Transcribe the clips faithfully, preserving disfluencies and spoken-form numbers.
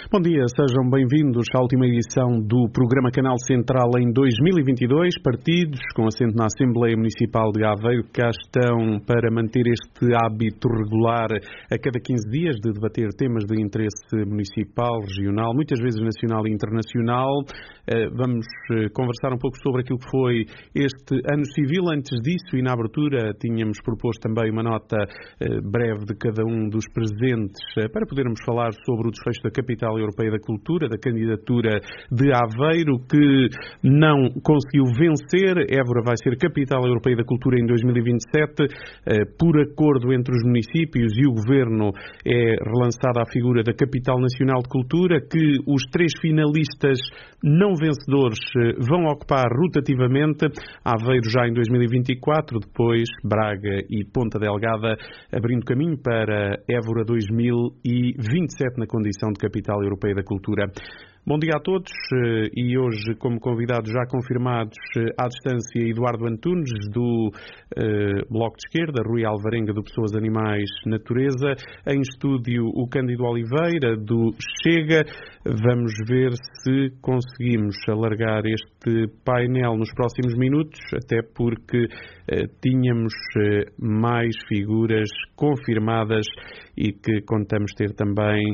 Bom dia, sejam bem-vindos à última edição do programa Canal Central em dois mil e vinte e dois. Partidos com assento na Assembleia Municipal de Aveiro cá estão para manter este hábito regular a cada quinze dias de debater temas de interesse municipal, regional, muitas vezes nacional e internacional. Vamos conversar um pouco sobre aquilo que foi este ano civil. Antes disso, e na abertura, tínhamos proposto também uma nota breve de cada um dos presentes para podermos falar sobre o desfecho da Capital Europeia da Cultura, da candidatura de Aveiro, que não conseguiu vencer. Évora vai ser Capital Europeia da Cultura em dois mil e vinte e sete. Por acordo entre os municípios e o Governo, é relançada a figura da Capital Nacional de Cultura, que os três finalistas não vencedores vão ocupar rotativamente. Aveiro já em dois mil e vinte e quatro, depois Braga e Ponta Delgada, abrindo caminho para Évora dois mil e vinte e sete na condição de Capital Europeia da Cultura. Bom dia a todos, e hoje como convidados já confirmados à distância Eduardo Antunes do uh, Bloco de Esquerda, Rui Alvarenga do Pessoas, Animais, Natureza, em estúdio o Cândido Oliveira do Chega. Vamos ver se conseguimos alargar este painel nos próximos minutos, até porque uh, tínhamos uh, mais figuras confirmadas e que contamos ter também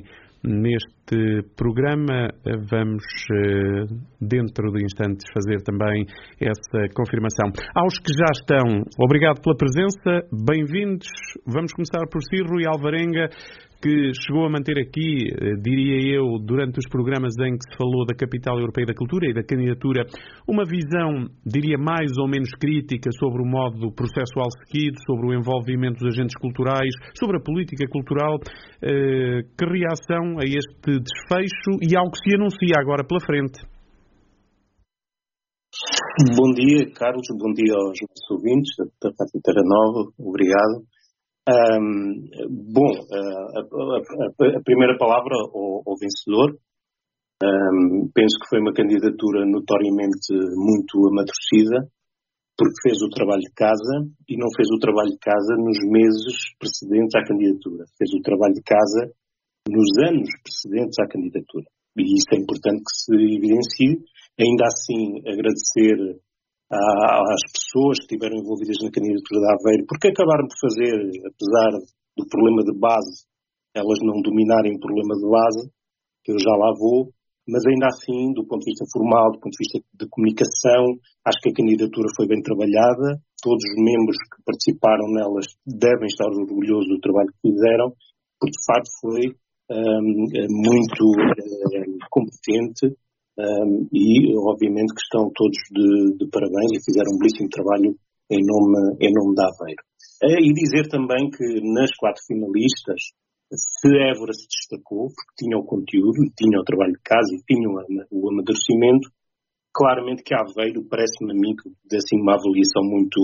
neste programa. Vamos, dentro de instantes, fazer também essa confirmação. Aos que já estão, obrigado pela presença, bem-vindos. Vamos começar por si, Rui Alvarenga, que chegou a manter aqui, diria eu, durante os programas em que se falou da Capital Europeia da Cultura e da candidatura, uma visão, diria, mais ou menos crítica sobre o modo processual seguido, sobre o envolvimento dos agentes culturais, sobre a política cultural. Que reação a este desfecho e ao que se anuncia agora pela frente? Bom dia, Carlos, bom dia aos nossos ouvintes da Rádio Terra Nova, obrigado. Um, bom, a, a, a primeira palavra ao, ao vencedor. Um, penso que foi uma candidatura notoriamente muito amadurecida, porque fez o trabalho de casa e não fez o trabalho de casa nos meses precedentes à candidatura. Fez o trabalho de casa nos anos precedentes à candidatura. E isso é importante que se evidencie. Ainda assim, agradecer às pessoas que estiveram envolvidas na candidatura de Aveiro, porque acabaram por fazer, apesar do problema de base, elas não dominarem o problema de base, que eu já lá vou, mas ainda assim, do ponto de vista formal, do ponto de vista de comunicação, acho que a candidatura foi bem trabalhada. Todos os membros que participaram nelas devem estar orgulhosos do trabalho que fizeram, porque de facto foi um, muito um, competente. Um, e obviamente que estão todos de, de parabéns e fizeram um belíssimo trabalho em nome, em nome da Aveiro. Uh, e dizer também que nas quatro finalistas, se Évora se destacou, porque tinha o conteúdo, tinha o trabalho de casa e tinha o, o amadurecimento, claramente que Aveiro parece-me a mim que é assim uma avaliação muito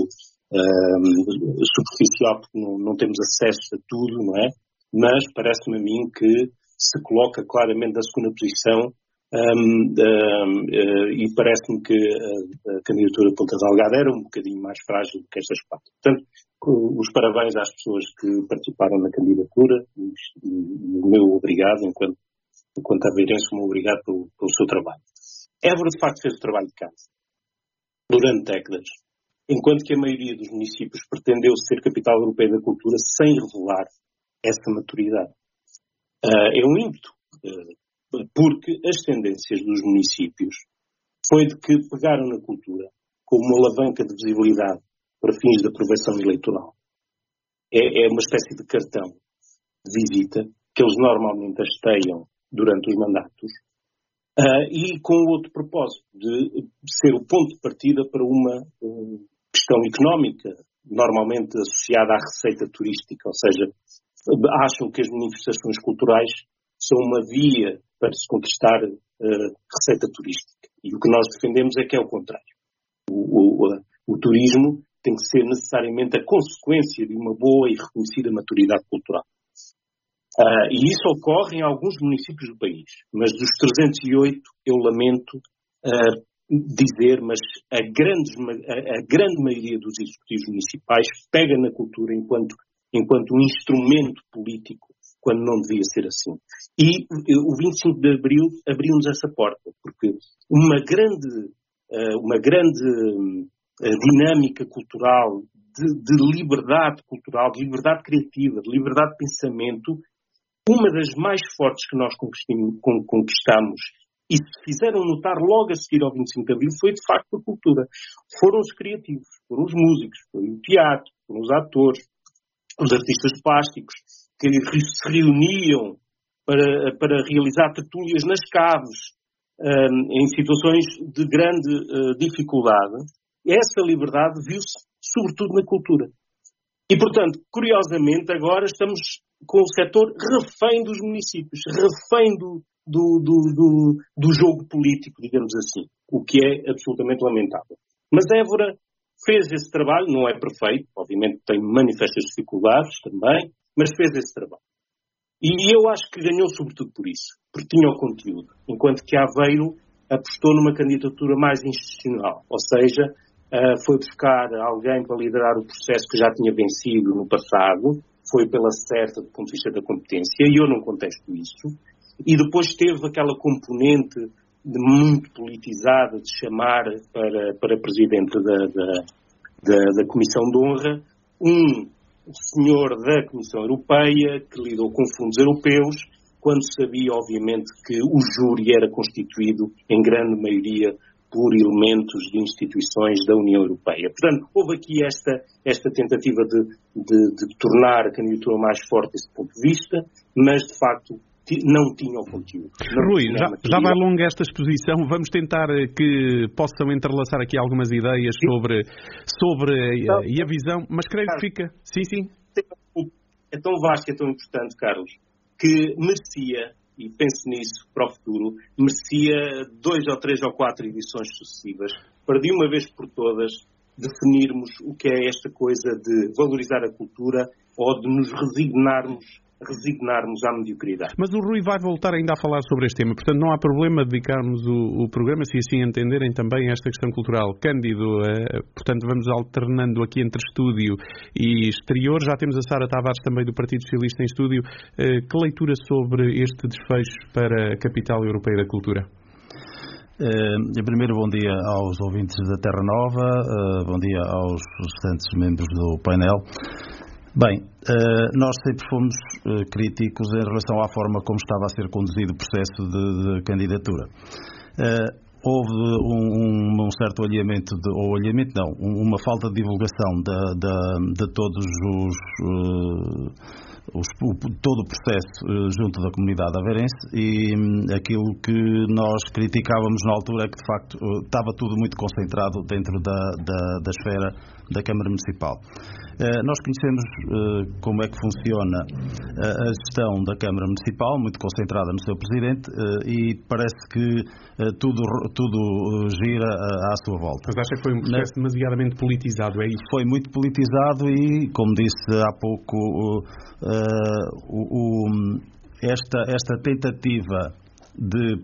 um, superficial, porque não, não temos acesso a tudo, não é? Mas parece-me a mim que se coloca claramente na segunda posição. Um, um, uh, e parece-me que a, a candidatura de Ponta Delgada era um bocadinho mais frágil do que estas quatro. Portanto, os parabéns às pessoas que participaram na candidatura e, e o meu obrigado, enquanto, enquanto aveirense, o meu obrigado pelo, pelo seu trabalho. Évora, de facto, fez o trabalho de casa durante décadas, enquanto que a maioria dos municípios pretendeu ser Capital Europeia da Cultura sem revelar essa maturidade. Uh, é um ímpeto. Uh, Porque as tendências dos municípios foi de que pegaram na cultura como uma alavanca de visibilidade para fins de aprovação eleitoral. É, é uma espécie de cartão de visita que eles normalmente hasteiam durante os mandatos uh, e com outro propósito, de ser o ponto de partida para uma um, questão económica, normalmente associada à receita turística, ou seja, acham que as manifestações culturais são uma via para se conquistar uh, receita turística. E o que nós defendemos é que é o contrário. O, o, o turismo tem que ser necessariamente a consequência de uma boa e reconhecida maturidade cultural. Uh, e isso ocorre em alguns municípios do país. Mas dos trezentos e oito, eu lamento uh, dizer, mas a grande, a, a grande maioria dos executivos municipais pega na cultura enquanto, enquanto um instrumento político quando não devia ser assim. E o vinte e cinco de Abril abriu-nos essa porta, porque uma grande, uma grande dinâmica cultural, de, de liberdade cultural, de liberdade criativa, de liberdade de pensamento, uma das mais fortes que nós conquistamos e se fizeram notar logo a seguir ao vinte e cinco de Abril foi, de facto, a cultura. Foram os criativos, foram os músicos, foi o teatro, foram os atores, os artistas plásticos, que se reuniam para, para realizar tertúlias nas caves, um, em situações de grande uh, dificuldade. Essa liberdade viu-se, sobretudo, na cultura. E, portanto, curiosamente, agora estamos com o setor refém dos municípios, refém do, do, do, do, do jogo político, digamos assim, o que é absolutamente lamentável. Mas Évora fez esse trabalho, não é perfeito, obviamente tem manifestas dificuldades também, mas fez esse trabalho. E eu acho que ganhou sobretudo por isso, porque tinha o conteúdo, enquanto que Aveiro apostou numa candidatura mais institucional, ou seja, uh, foi buscar alguém para liderar o processo que já tinha vencido no passado, foi pela certa do ponto de vista da competência, e eu não contesto isso, e depois teve aquela componente de muito politizada de chamar para, para presidente da, da, da, da Comissão de Honra um senhor da Comissão Europeia que lidou com fundos europeus, quando sabia, obviamente, que o júri era constituído em grande maioria por elementos de instituições da União Europeia. Portanto, houve aqui esta, esta tentativa de, de, de tornar a candidatura mais forte desse ponto de vista, mas, de facto, não tinha o conteúdo. Rui, já, já vai longa esta exposição. Vamos tentar que possam entrelaçar aqui algumas ideias sobre, sobre então, e a visão, mas creio que fica... Sim, sim. É tão vasto e é tão importante, Carlos, que merecia, e penso nisso para o futuro, merecia dois ou três ou quatro edições sucessivas, para de uma vez por todas definirmos o que é esta coisa de valorizar a cultura ou de nos resignarmos resignarmos à mediocridade. Mas o Rui vai voltar ainda a falar sobre este tema, portanto não há problema de dedicarmos o, o programa, se assim entenderem também esta questão cultural. Cândido, eh, portanto vamos alternando aqui entre estúdio e exterior. Já temos a Sara Tavares também do Partido Socialista em estúdio. Eh, que leitura sobre este desfecho para a Capital Europeia da Cultura? Uh, primeiro, bom dia aos ouvintes da Terra Nova, uh, bom dia aos restantes membros do painel. Bem, uh, nós sempre fomos uh, críticos em relação à forma como estava a ser conduzido o processo de, de candidatura. Uh, houve um, um, um certo alinhamento, de, ou alinhamento não, uma falta de divulgação de, de, de todos os... Uh, Os, o, todo o processo uh, junto da comunidade aveirense e um, aquilo que nós criticávamos na altura é que de facto uh, estava tudo muito concentrado dentro da, da, da esfera da Câmara Municipal. Uh, nós conhecemos uh, como é que funciona uh, a gestão da Câmara Municipal, muito concentrada no seu Presidente, uh, e parece que uh, tudo, tudo uh, gira uh, à sua volta. Mas acha que foi um processo na... demasiadamente politizado, é isso? Foi muito politizado e, como disse há pouco, uh, Uh, o, o, esta, esta tentativa de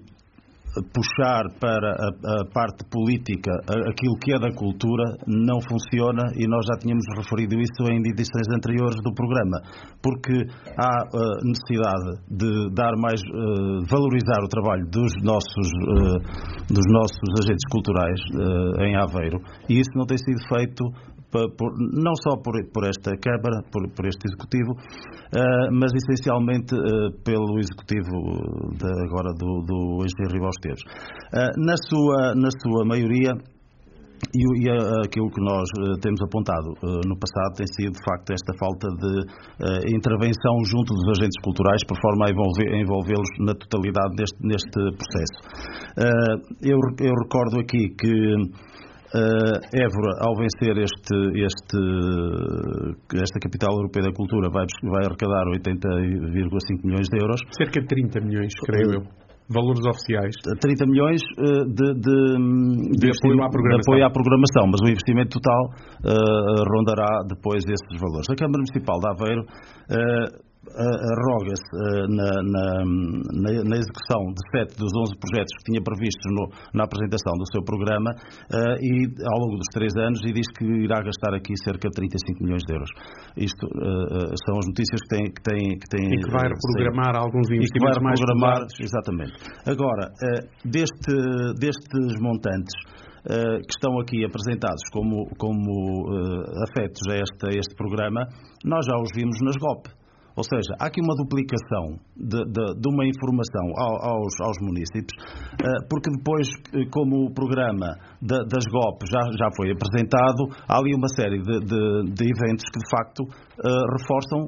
puxar para a, a parte política aquilo que é da cultura não funciona e nós já tínhamos referido isso em edições anteriores do programa, porque há uh, necessidade de dar mais, uh, valorizar o trabalho dos nossos, uh, dos nossos agentes culturais uh, em Aveiro, e isso não tem sido feito Por, não só por, por esta Câmara, por, por este Executivo, uh, mas essencialmente uh, pelo Executivo de, agora do, do engenheiro Ribal Esteves. Uh, na, sua, na sua maioria, e, e uh, aquilo que nós uh, temos apontado uh, no passado tem sido de facto esta falta de uh, intervenção junto dos agentes culturais por forma a, envolver, a envolvê-los na totalidade deste, neste processo. Uh, eu, eu recordo aqui que Uh, Évora, ao vencer este, este, esta Capital Europeia da Cultura, vai, vai arrecadar oitenta vírgula cinco milhões de euros. Cerca de trinta milhões, creio eu. Valores oficiais. trinta milhões uh, de, de, de, de, apoio à de apoio à programação, mas o investimento total uh, rondará depois esses valores. A Câmara Municipal de Aveiro uh, arroga-se na, na, na, na execução de sete dos onze projetos que tinha previstos no, na apresentação do seu programa uh, e ao longo dos três anos e diz que irá gastar aqui cerca de trinta e cinco milhões de euros. Isto uh, são as notícias que têm que têm, que têm e que vai reprogramar uh, alguns investimentos e que vai reprogramar, mais exatamente. Agora, uh, deste, destes montantes Uh, que estão aqui apresentados como, como uh, afetos a este, a este programa, nós já os vimos nas G O P. Ou seja, há aqui uma duplicação de, de, de uma informação ao, aos, aos municípios, uh, porque depois, como o programa de, das G O P já, já foi apresentado, há ali uma série de, de, de eventos que, de facto, uh, reforçam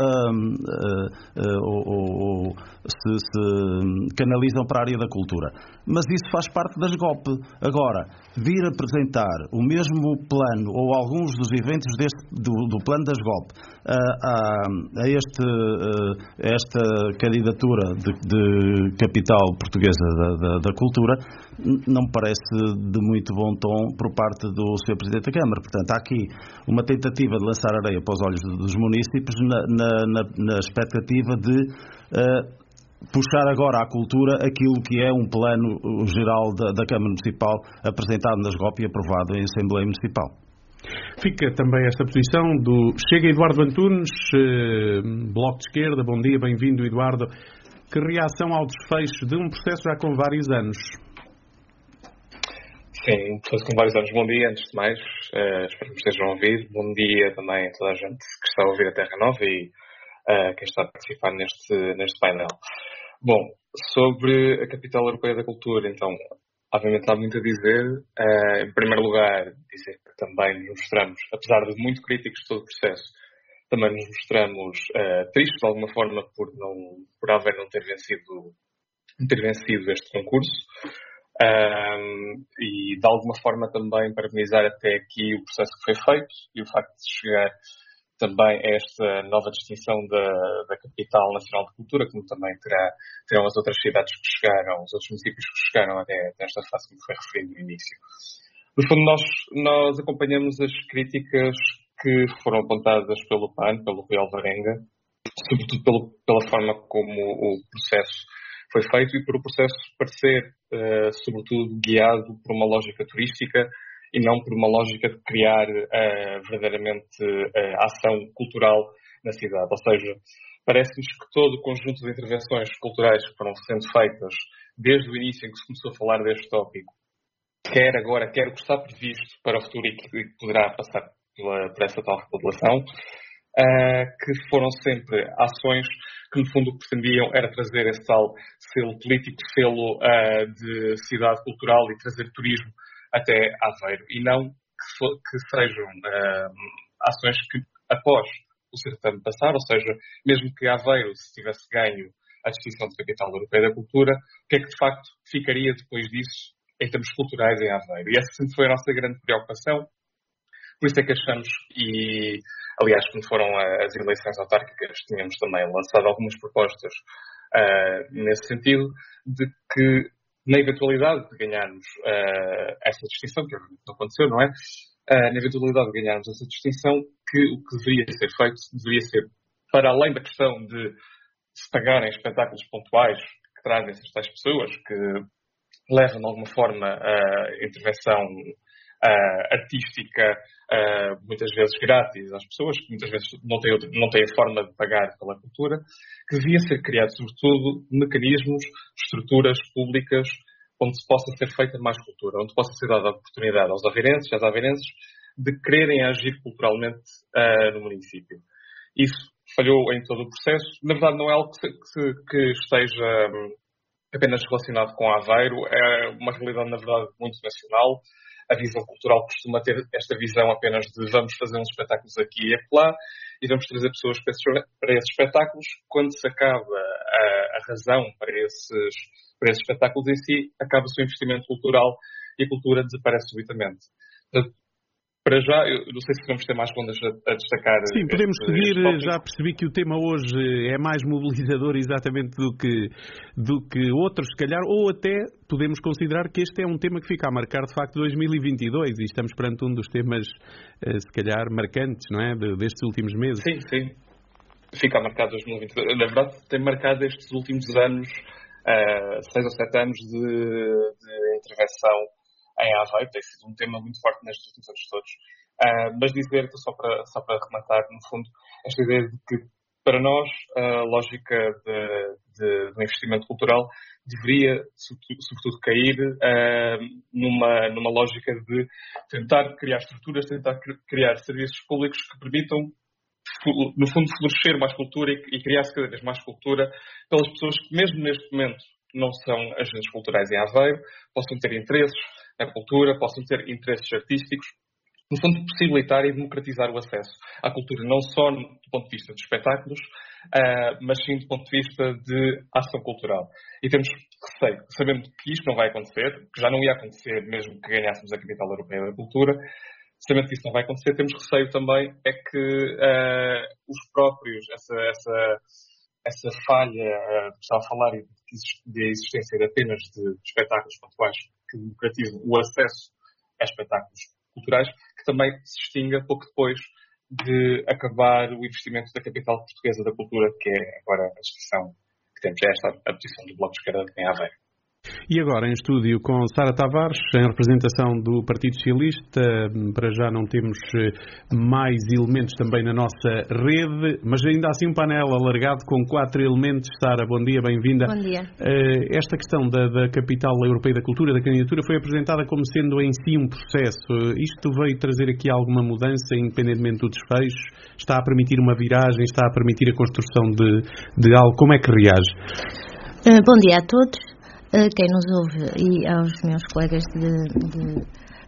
ou se, se canalizam para a área da cultura. Mas isso faz parte das G O P. Agora, vir apresentar o mesmo plano ou alguns dos eventos deste, do, do plano das G O P a, a, a este, a esta candidatura de, de capital portuguesa da, da, da cultura não me parece de muito bom tom por parte do senhor Presidente da Câmara. Portanto, há aqui uma tentativa de lançar areia para os olhos dos municípios na, na, na, na expectativa de uh, puxar agora à cultura aquilo que é um plano geral da, da Câmara Municipal apresentado nas G O P e aprovado em Assembleia Municipal. Fica também esta posição do Chega Eduardo Antunes, eh, Bloco de Esquerda. Bom dia, bem-vindo, Eduardo. Que reação ao desfecho de um processo já com vários anos? Sim, um processo com vários anos. Bom dia, antes de mais, uh, espero que me estejam a ouvir. Bom dia também a toda a gente que está a ouvir a Terra Nova e uh, quem está a participar neste, neste painel. Bom, sobre a Capital Europeia da Cultura, então, obviamente há muito a dizer. Uh, em primeiro lugar, dizer que também nos mostramos, apesar de muito críticos de todo o processo, também nos mostramos uh, tristes de alguma forma por, não, por haver não ter vencido, não ter vencido este concurso. Um, e de alguma forma também parabenizar até aqui o processo que foi feito e o facto de chegar também a esta nova distinção da, da Capital Nacional de Cultura, como também terá, terão as outras cidades que chegaram, os outros municípios que chegaram até, até esta fase que foi referido no início. No fundo, nós, nós acompanhamos as críticas que foram apontadas pelo P A N, pelo Rui Alvarenga, sobretudo pelo, pela forma como o processo foi feito e por o processo parecer, uh, sobretudo, guiado por uma lógica turística e não por uma lógica de criar uh, verdadeiramente uh, ação cultural na cidade. Ou seja, parece-nos que todo o conjunto de intervenções culturais que foram sendo feitas desde o início em que se começou a falar deste tópico, quer agora, quer o que está previsto para o futuro e que poderá passar pela, por essa tal remodelação, uh, que foram sempre ações que no fundo o que pretendiam era trazer esse tal selo político, selo uh, de cidade cultural e trazer turismo até Aveiro. E não que, so, que sejam uh, ações que, após o certame passar, ou seja, mesmo que Aveiro se tivesse ganho a distinção de Capital Europeia da Cultura, o que é que de facto ficaria depois disso em termos culturais em Aveiro? E essa sempre foi a nossa grande preocupação. Por isso é que achamos, e aliás, quando foram as eleições autárquicas, tínhamos também lançado algumas propostas uh, nesse sentido, de que, na eventualidade de ganharmos uh, essa distinção, que não aconteceu, não é? Uh, na eventualidade de ganharmos essa distinção, que o que deveria ser feito deveria ser, para além da questão de se pagarem espetáculos pontuais que trazem essas tais pessoas, que levam de alguma forma a intervenção Uh, artística, uh, muitas vezes grátis às pessoas, que muitas vezes não têm, outra, não têm a forma de pagar pela cultura, que devia ser criado, sobretudo, mecanismos, estruturas públicas onde se possa ser feita mais cultura, onde possa ser dada a oportunidade aos aveirenses e às aveirenses de quererem agir culturalmente uh, no município. Isso falhou em todo o processo. Na verdade, não é algo que, que, que esteja um, apenas relacionado com Aveiro, é uma realidade, na verdade, muito nacional. A visão cultural costuma ter esta visão apenas de vamos fazer uns espetáculos aqui e acolá e vamos trazer pessoas para esses, para esses espetáculos. Quando se acaba a, a razão para esses, para esses espetáculos em si, acaba-se o investimento cultural e a cultura desaparece subitamente. Portanto, para já, eu não sei se vamos ter mais contas a, a destacar. Sim, podemos este, seguir. Este já percebi que o tema hoje é mais mobilizador exatamente do que, do que outros, se calhar, ou até podemos considerar que este é um tema que fica a marcar, de facto, dois mil e vinte e dois e estamos perante um dos temas, se calhar, marcantes, não é, destes últimos meses. Sim, sim. fica marcado dois mil e vinte e dois. Na verdade, tem marcado estes últimos anos, uh, seis ou sete anos de, de intervenção em Aveiro. Tem sido um tema muito forte nestes últimos anos todos. Uh, mas dizer, só para, só para rematar, no fundo, esta ideia de que, para nós, a lógica de, de, de investimento cultural deveria, sobretudo, cair uh, numa, numa lógica de tentar criar estruturas, tentar criar serviços públicos que permitam, no fundo, florescer mais cultura e, e criar-se cada vez mais cultura pelas pessoas que, mesmo neste momento, não são agentes culturais em Aveiro, possam ter interesses na cultura, possam ter interesses artísticos, no fundo, possibilitar e democratizar o acesso à cultura, não só do ponto de vista de espetáculos, uh, mas sim do ponto de vista de ação cultural. E temos receio, sabendo que isto não vai acontecer, que já não ia acontecer mesmo que ganhássemos a Capital Europeia da Cultura, sabendo que isso não vai acontecer, temos receio também é que uh, os próprios, essa, essa, essa falha uh, que estava a falar e de existência de apenas de espetáculos pontuais que democratizam o acesso a espetáculos culturais, que também se extinga pouco depois de acabar o investimento da Capital Portuguesa da Cultura, que é agora a descrição que temos, é esta a posição do Bloco de Esquerda em Aveiro. E agora em estúdio com Sara Tavares, em representação do Partido Socialista. Para já não temos mais elementos também na nossa rede, mas ainda assim um painel alargado com quatro elementos. Sara, bom dia, bem-vinda. Bom dia. Esta questão da, da Capital Europeia da Cultura, da candidatura, foi apresentada como sendo em si um processo. Isto veio trazer aqui alguma mudança, independentemente do desfecho? Está a permitir uma viragem? Está a permitir a construção de, de algo? Como é que reage? Uh, bom dia a todos. Quem nos ouve e aos meus colegas de, de,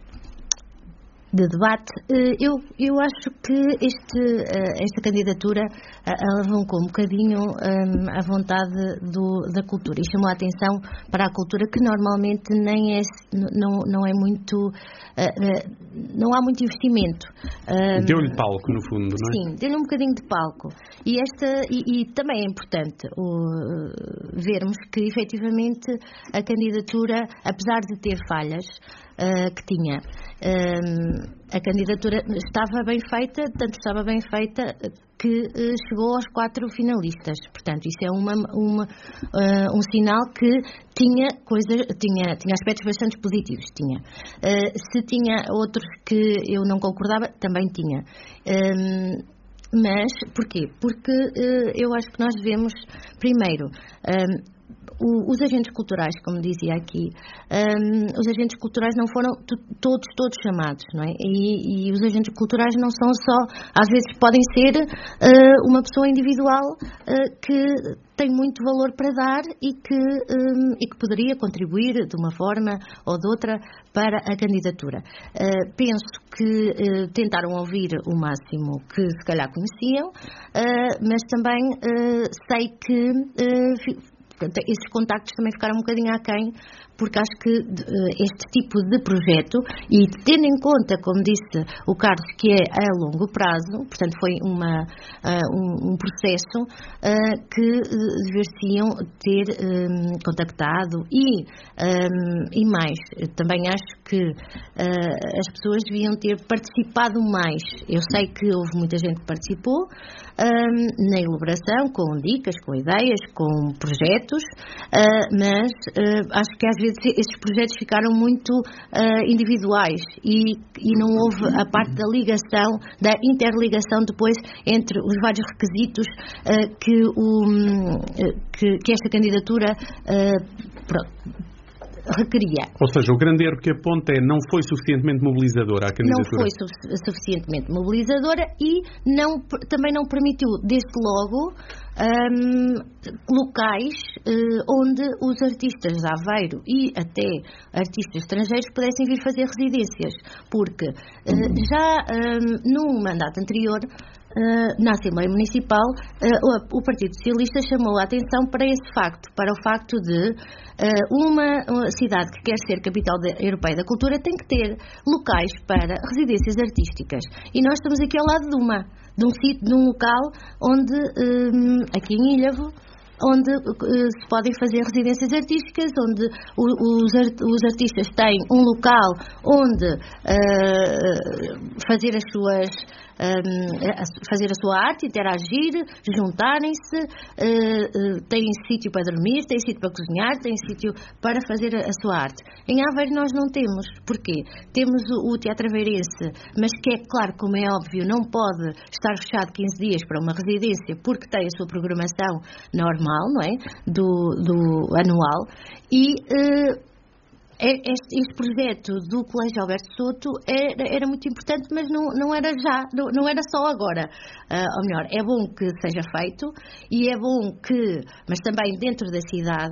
de debate, eu, eu acho que este, esta candidatura alavancou um bocadinho a vontade do, da cultura e chamou a atenção para a cultura, que normalmente nem é, não, não é muito, não há muito investimento. Deu-lhe palco, no fundo, não é? Sim, deu-lhe um bocadinho de palco. E, esta, e, e também é importante o, vermos que, efetivamente, a candidatura, apesar de ter falhas uh, que tinha, uh, a candidatura estava bem feita, tanto estava bem feita que uh, chegou aos quatro finalistas. Portanto, isso é uma, uma, uh, um sinal que tinha, coisa, tinha, tinha aspectos bastante positivos. Tinha. Uh, se tinha outros que eu não concordava, também tinha. Um, Mas, porquê? Porque uh, eu acho que nós devemos, primeiro, um, o, os agentes culturais, como dizia aqui, um, os agentes culturais não foram t- todos, todos chamados, não é? E, e os agentes culturais não são só, às vezes podem ser uh, uma pessoa individual uh, que tem muito valor para dar e que, um, e que poderia contribuir de uma forma ou de outra para a candidatura. Uh, penso que uh, tentaram ouvir o máximo que se calhar conheciam, uh, mas também uh, sei que uh, esses contactos também ficaram um bocadinho aquém, porque acho que este tipo de projeto, e tendo em conta, como disse o Carlos, que é a longo prazo, portanto foi uma, uh, um, um processo uh, que deveriam ter um, contactado e, um, e mais, também acho que uh, as pessoas deviam ter participado mais. Eu sei que houve muita gente que participou um, na elaboração, com dicas, com ideias, com projetos, uh, mas uh, acho que às vezes esses projetos ficaram muito uh, individuais e, e não houve a parte da ligação, da interligação depois entre os vários requisitos uh, que, o, que, que esta candidatura uh, requeria. Ou seja, o grande erro que aponta é não foi suficientemente mobilizadora a candidatura. Não foi su- suficientemente mobilizadora e não, também não permitiu, desde logo, um, locais uh, onde os artistas de Aveiro e até artistas estrangeiros pudessem vir fazer residências, porque uh, já um, no mandato anterior, Uh, na Assembleia Municipal, uh, o, o Partido Socialista chamou a atenção para esse facto, para o facto de uh, uma, uma cidade que quer ser capital de, europeia da cultura tem que ter locais para residências artísticas. E nós estamos aqui ao lado de uma, de um sítio, de um local onde, um, aqui em Ilhavo, onde uh, se podem fazer residências artísticas, onde o, os, art, os artistas têm um local onde uh, fazer as suas um, fazer a sua arte, interagir, juntarem-se, uh, uh, têm sítio para dormir, têm sítio para cozinhar, têm sítio para fazer a, a sua arte. Em Aveiro nós não temos. Porquê? Temos o, o Teatro Aveirense, mas que é claro, como é óbvio, não pode estar fechado quinze dias para uma residência porque tem a sua programação normal, não é? Do, do anual. E uh, este, este projeto do Colégio Alberto Soto era, era muito importante, mas não, não era já, não, não era só agora. Uh, ou melhor, é bom que seja feito e é bom que, mas também dentro da cidade,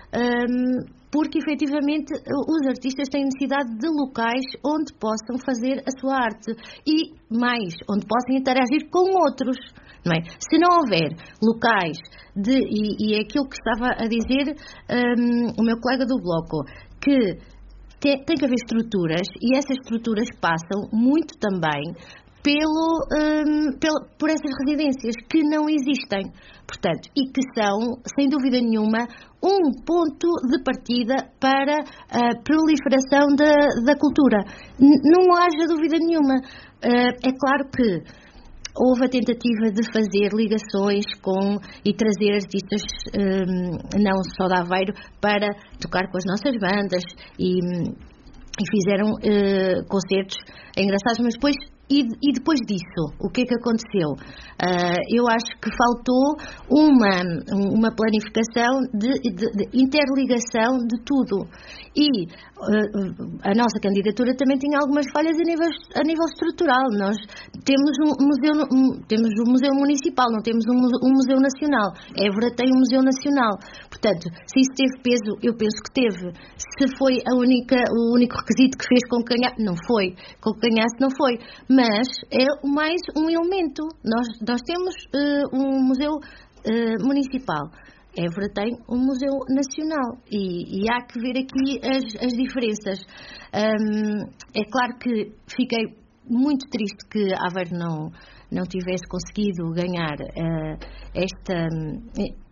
um, porque efetivamente os artistas têm necessidade de locais onde possam fazer a sua arte e mais, onde possam interagir com outros. Não é? Se não houver locais de, e, e é aquilo que estava a dizer um, o meu colega do Bloco, que te, tem que haver estruturas e essas estruturas passam muito também pelo, um, pelo, por essas residências que não existem, portanto, e que são, sem dúvida nenhuma, um ponto de partida para a proliferação da, da cultura. N- não haja dúvida nenhuma. Uh, é claro que houve a tentativa de fazer ligações com e trazer artistas um, não só de Aveiro para tocar com as nossas bandas e, e fizeram uh, concertos engraçados, mas depois E, e depois disso, o que é que aconteceu? Uh, eu acho que faltou uma, uma planificação de, de, de interligação de tudo. E uh, a nossa candidatura também tinha algumas falhas a nível, a nível estrutural. Nós temos um museu, um, temos um museu municipal, não temos um, um museu nacional. Évora tem um museu nacional. Portanto, se isso teve peso, eu penso que teve. Se foi a única, o único requisito que fez com que ganhasse, não foi. Com que ganhasse, não foi. Mas é mais um elemento. Nós, nós temos uh, um museu uh, municipal. Évora tem um museu nacional. E, e há que ver aqui as, as diferenças. Um, é claro que fiquei muito triste que Aveiro não, não tivesse conseguido ganhar uh, esta... Uh,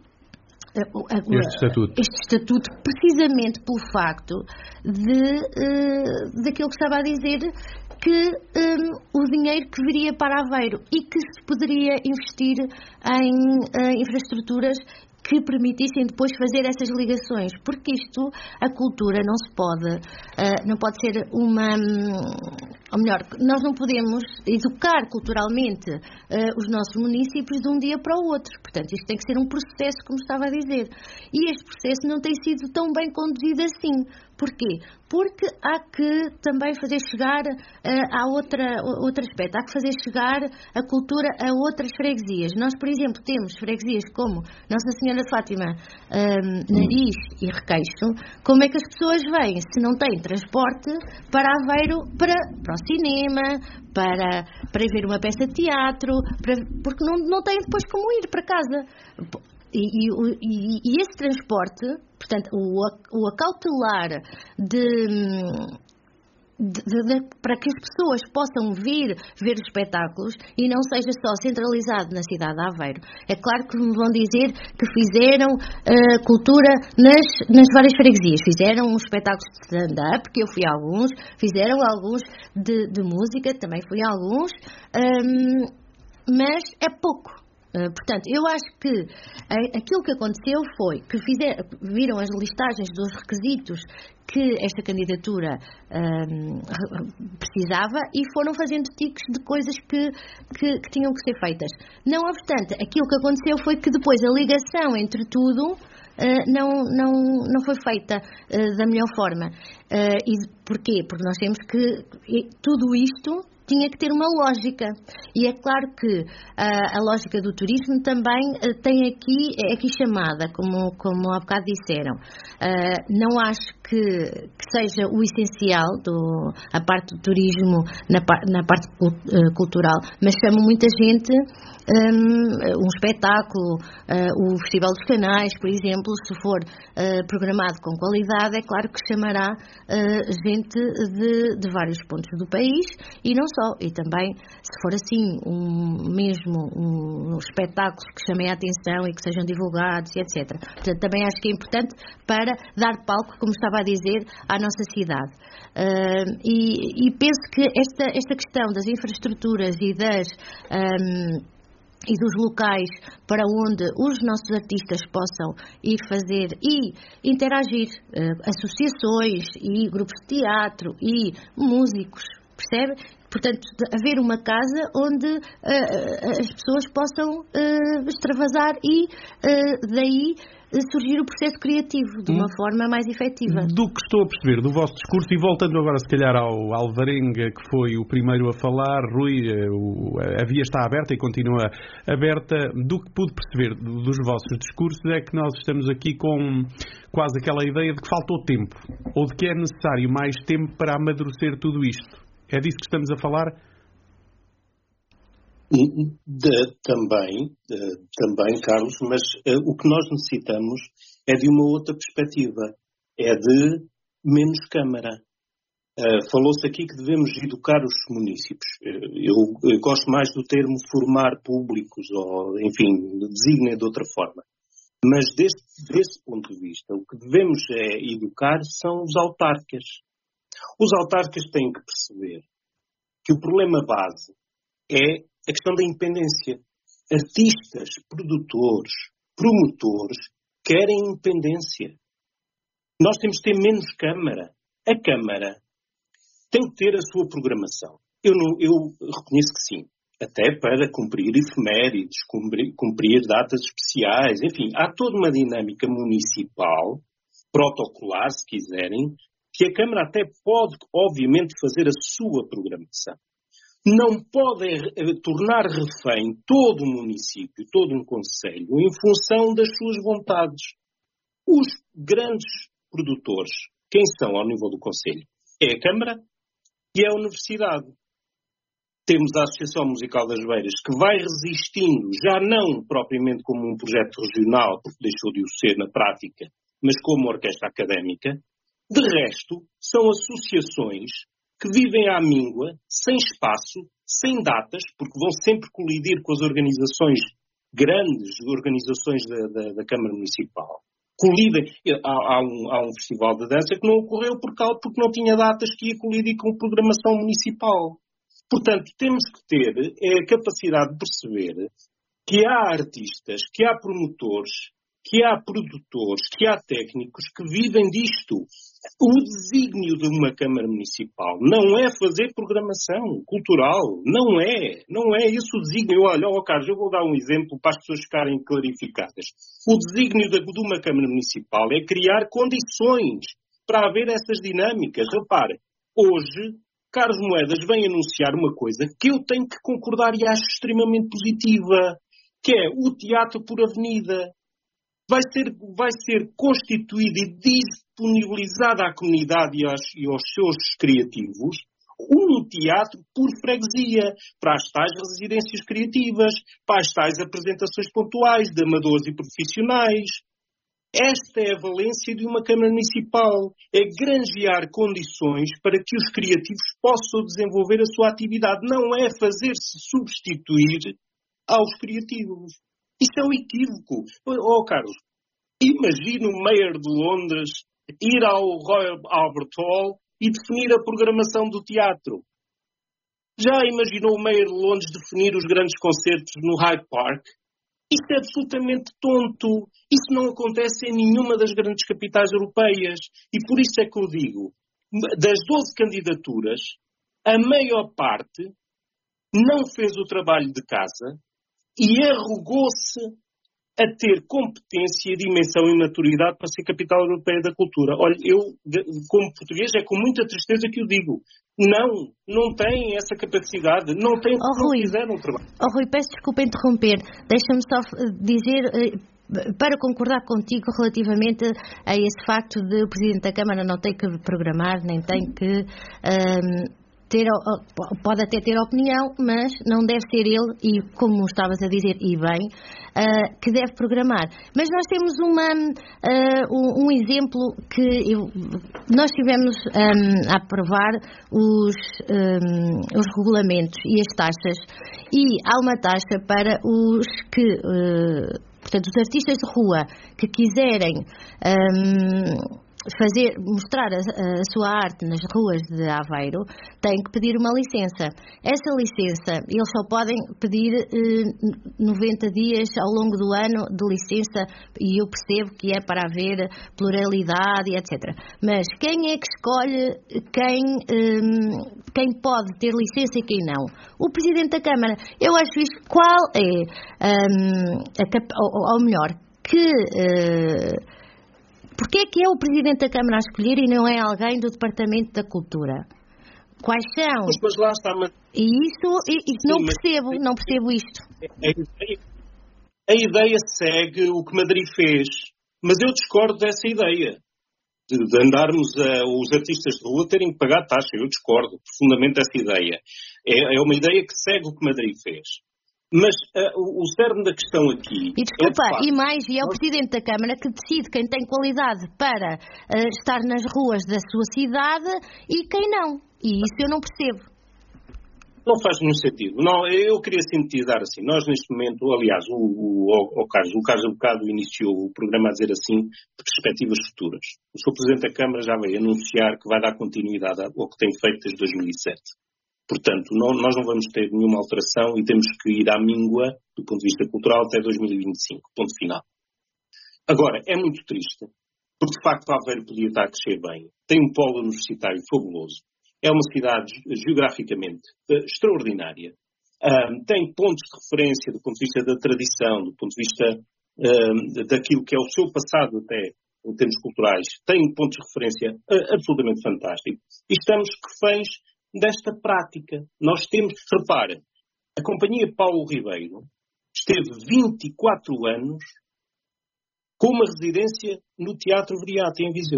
Este estatuto. este estatuto, precisamente pelo facto de, uh, daquilo que estava a dizer, que um, o dinheiro que viria para Aveiro e que se poderia investir em uh, infraestruturas que permitissem depois fazer essas ligações, porque isto, a cultura não se pode, uh, não pode ser uma, ou melhor, nós não podemos educar culturalmente uh, os nossos municípios de um dia para o outro, portanto isto tem que ser um processo, como estava a dizer, e este processo não tem sido tão bem conduzido assim. Porquê? Porque há que também fazer chegar uh, a outra, outro aspecto, há que fazer chegar a cultura a outras freguesias. Nós, por exemplo, temos freguesias como Nossa Senhora de Fátima, um, Nariz e Requeixo. Como é que as pessoas vêm se não têm transporte para Aveiro, para, para o cinema, para, para ir ver uma peça de teatro, para, porque não, não têm depois como ir para casa. E, e, e esse transporte, portanto, o, o acautelar de, de, de, para que as pessoas possam vir ver os espetáculos e não seja só centralizado na cidade de Aveiro. É claro que me vão dizer que fizeram uh, cultura nas, nas várias freguesias. Fizeram uns espetáculos de stand-up, porque eu fui a alguns, fizeram alguns de, de música, também fui a alguns, um, mas é pouco. Uh, portanto, eu acho que uh, aquilo que aconteceu foi que fizer, viram as listagens dos requisitos que esta candidatura um, precisava e foram fazendo tiques de coisas que, que, que tinham que ser feitas. Não obstante, aquilo que aconteceu foi que depois a ligação entre tudo uh, não, não, não foi feita uh, da melhor forma. Uh, e porquê? Porque nós temos que... Tudo isto tinha que ter uma lógica. E é claro que uh, a lógica do turismo também uh, tem aqui, é aqui chamada, como, como há bocado disseram. Uh, não acho que, que seja o essencial, do, a parte do turismo na, na parte uh, cultural, mas chama muita gente um, um espetáculo, uh, o Festival dos Canais, por exemplo, se for uh, programado com qualidade, é claro que chamará uh, gente de, de vários pontos do país, e não só, e também, se for assim, um, mesmo um, um espetáculos que chamem a atenção e que sejam divulgados, etcétera. Portanto, também acho que é importante para dar palco, como estava a dizer, à nossa cidade. Uh, e, e penso que esta, esta questão das infraestruturas e das... Um, e dos locais para onde os nossos artistas possam ir fazer e interagir, uh, associações e grupos de teatro e músicos, percebe? Portanto, haver uma casa onde uh, as pessoas possam uh, extravasar e uh, daí surgir o processo criativo de uma hum. forma mais efetiva. Do que estou a perceber do vosso discurso, e voltando agora se calhar ao Alvarenga, que foi o primeiro a falar, Rui, o, a via está aberta e continua aberta. Do que pude perceber dos vossos discursos é que nós estamos aqui com quase aquela ideia de que faltou tempo, ou de que é necessário mais tempo para amadurecer tudo isto. É disso que estamos a falar? De, também, de, também, Carlos, mas uh, o que nós necessitamos é de uma outra perspectiva, é de menos câmara. Uh, falou-se aqui que devemos educar os municípios. Uh, eu, eu gosto mais do termo formar públicos, ou, enfim, designa de outra forma. Mas deste, desse ponto de vista, o que devemos é educar são os autarcas. Os autarcas têm que perceber que o problema base é a questão da independência. Artistas, produtores, promotores querem independência. Nós temos que ter menos Câmara. A Câmara tem que ter a sua programação. Eu, não, eu reconheço que sim. Até para cumprir efemérides, cumprir, cumprir datas especiais. Enfim, há toda uma dinâmica municipal, protocolar, se quiserem, que a Câmara até pode, obviamente, fazer a sua programação. Não pode é, tornar refém todo o município, todo um concelho, em função das suas vontades. Os grandes produtores, quem são ao nível do concelho? É a Câmara e é a Universidade. Temos a Associação Musical das Beiras, que vai resistindo, já não propriamente como um projeto regional, porque deixou de o ser na prática, mas como orquestra académica. De resto, são associações que vivem à míngua, sem espaço, sem datas, porque vão sempre colidir com as organizações grandes, organizações da, da, da Câmara Municipal. Colidem. Há, há, um, há um festival de dança que não ocorreu por causa, porque não tinha datas que ia colidir com a programação municipal. Portanto, temos que ter é, a capacidade de perceber que há artistas, que há promotores, que há produtores, que há técnicos que vivem disto. O desígnio de uma Câmara Municipal não é fazer programação cultural. Não é. Não é esse o desígnio. Olha, oh, Carlos, eu vou dar um exemplo para as pessoas ficarem clarificadas. O desígnio de, de uma Câmara Municipal é criar condições para haver essas dinâmicas. Repare, hoje, Carlos Moedas vem anunciar uma coisa que eu tenho que concordar e acho extremamente positiva, que é o teatro por avenida. Vai ser, vai ser constituído e disponibilizado à comunidade e aos, e aos seus criativos um teatro por freguesia, para as tais residências criativas, para as tais apresentações pontuais de amadores e profissionais. Esta é a valência de uma Câmara Municipal, é granjear condições para que os criativos possam desenvolver a sua atividade, não é fazer-se substituir aos criativos. Isso é um equívoco. Oh, Carlos, imagina o Mayor de Londres ir ao Royal Albert Hall e definir a programação do teatro. Já imaginou o Mayor de Londres definir os grandes concertos no Hyde Park? Isso é absolutamente tonto. Isso não acontece em nenhuma das grandes capitais europeias. E por isso é que eu digo, das doze candidaturas, a maior parte não fez o trabalho de casa e arrogou-se a ter competência, dimensão e maturidade para ser capital europeia da cultura. Olha, eu, como português, é com muita tristeza que o digo. Não, não têm essa capacidade, não têm, oh, não Rui, fizeram o trabalho. Oh, Rui, peço desculpa interromper. Deixa-me só dizer, para concordar contigo relativamente a esse facto de o Presidente da Câmara não tem que programar, nem tem que... Um, ter, pode até ter opinião, mas não deve ser ele, e como estavas a dizer, e bem, uh, que deve programar. Mas nós temos uma, uh, um, um exemplo que eu, nós tivemos um, a aprovar os, um, os regulamentos e as taxas, e há uma taxa para os que, uh, portanto, os artistas de rua que quiserem um, fazer, mostrar a, a sua arte nas ruas de Aveiro, têm que pedir uma licença. Essa licença, eles só podem pedir eh, noventa dias ao longo do ano de licença, e eu percebo que é para haver pluralidade, etcétera. Mas quem é que escolhe quem, eh, quem pode ter licença e quem não? O Presidente da Câmara. Eu acho isto, qual é, um, a, ou, ou melhor, que... Uh, Porquê é que é o Presidente da Câmara a escolher e não é alguém do Departamento da Cultura? Quais são? Mas, mas lá está... Mas... E isso, e, e não percebo, não percebo isto. A ideia, a ideia segue o que Madrid fez, mas eu discordo dessa ideia. De, de andarmos a, os artistas de rua terem que pagar taxa. Eu discordo profundamente dessa ideia. É, é uma ideia que segue o que Madrid fez. Mas uh, o cerne da questão aqui... E desculpa, é de e mais, e é o Presidente da Câmara que decide quem tem qualidade para uh, estar nas ruas da sua cidade e quem não. E isso eu não percebo. Não faz nenhum sentido. Não, eu queria sintetizar assim. Nós, neste momento, aliás, o, o, o Carlos, o Carlos, um bocado iniciou o programa a dizer assim, de perspectivas futuras. O senhor Presidente da Câmara já veio anunciar que vai dar continuidade ao que tem feito desde dois mil e sete. Portanto, não, nós não vamos ter nenhuma alteração e temos que ir à míngua, do ponto de vista cultural, até dois mil e vinte e cinco. Ponto final. Agora, é muito triste, porque de facto Aveiro podia estar a crescer bem. Tem um polo universitário fabuloso. É uma cidade geograficamente uh, extraordinária. Uh, tem pontos de referência do ponto de vista da tradição, do ponto de vista uh, daquilo que é o seu passado até, em termos culturais. Tem pontos de referência uh, absolutamente fantásticos. E estamos reféns desta prática. Nós temos, repara, a Companhia Paulo Ribeiro esteve vinte e quatro anos com uma residência no Teatro Viriato, em Viseu.